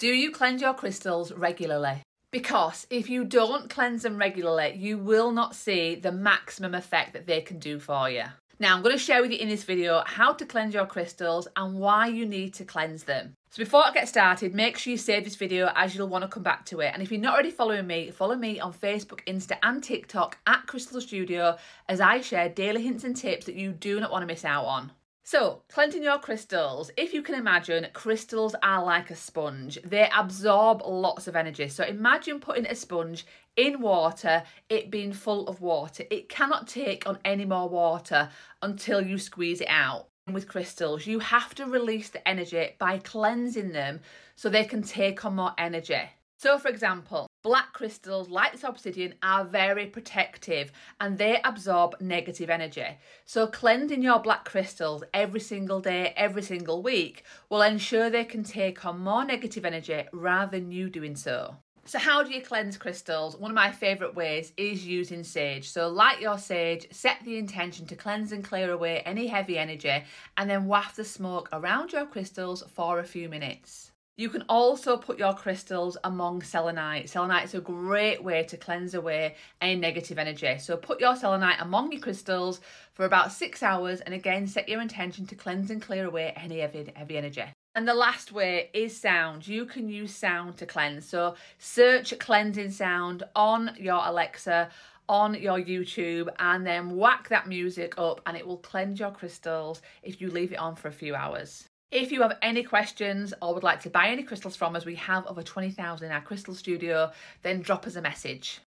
Do you cleanse your crystals regularly? Because if you don't cleanse them regularly, you will not see the maximum effect that they can do for you. Now, I'm going to share with you in this video how to cleanse your crystals and why you need to cleanse them. So before I get started, make sure you save this video as you'll want to come back to it. And if you're not already following me, follow me on Facebook, Insta and TikTok at Crystal Studio as I share daily hints and tips that you do not want to miss out on. So, cleansing your crystals. If you can imagine, crystals are like a sponge. They absorb lots of energy. So imagine putting a sponge in water, it being full of water. It cannot take on any more water until you squeeze it out. With crystals, you have to release the energy by cleansing them so they can take on more energy. So for example, black crystals like this obsidian are very protective and they absorb negative energy. So cleansing your black crystals every single day, every single week will ensure they can take on more negative energy rather than you doing so. So how do you cleanse crystals? One of my favourite ways is using sage. So light your sage, set the intention to cleanse and clear away any heavy energy, and then waft the smoke around your crystals for a few minutes. You can also put your crystals among selenite. Selenite is a great way to cleanse away any negative energy. So put your selenite among your crystals for about 6 hours and again set your intention to cleanse and clear away any heavy energy. And the last way is sound. You can use sound to cleanse. So search cleansing sound on your Alexa, on your YouTube, and then whack that music up and it will cleanse your crystals if you leave it on for a few hours. If you have any questions or would like to buy any crystals from us, we have over 20,000 in our crystal studio, then drop us a message.